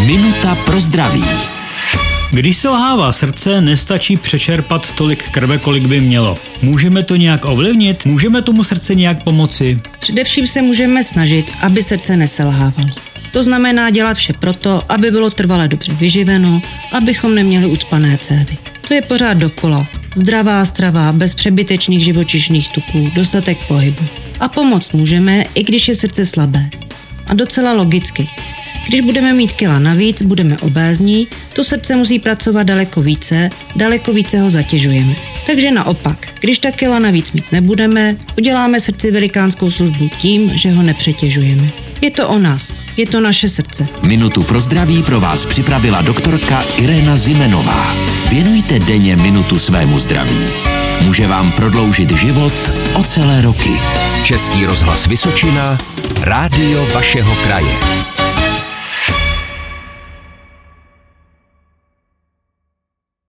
Minuta pro zdraví. Když selhává srdce, nestačí přečerpat tolik krve, kolik by mělo. Můžeme to nějak ovlivnit? Můžeme tomu srdci nějak pomoci? Především se můžeme snažit, aby srdce neselhávalo. To znamená dělat vše proto, aby bylo trvale dobře vyživeno, abychom neměli ucpané cévy. To je pořád dokola. Zdravá strava, bez přebytečných živočišných tuků, dostatek pohybu. A pomoct můžeme, i když je srdce slabé. A docela logicky. Když budeme mít kila navíc, budeme obézní, to srdce musí pracovat daleko více ho zatěžujeme. Takže naopak, když ta kila navíc mít nebudeme, uděláme srdci velikánskou službu tím, že ho nepřetěžujeme. Je to o nás, je to naše srdce. Minutu pro zdraví pro vás připravila doktorka Irena Zimenová. Věnujte denně minutu svému zdraví. Může vám prodloužit život o celé roky. Český rozhlas Vysočina, rádio vašeho kraje.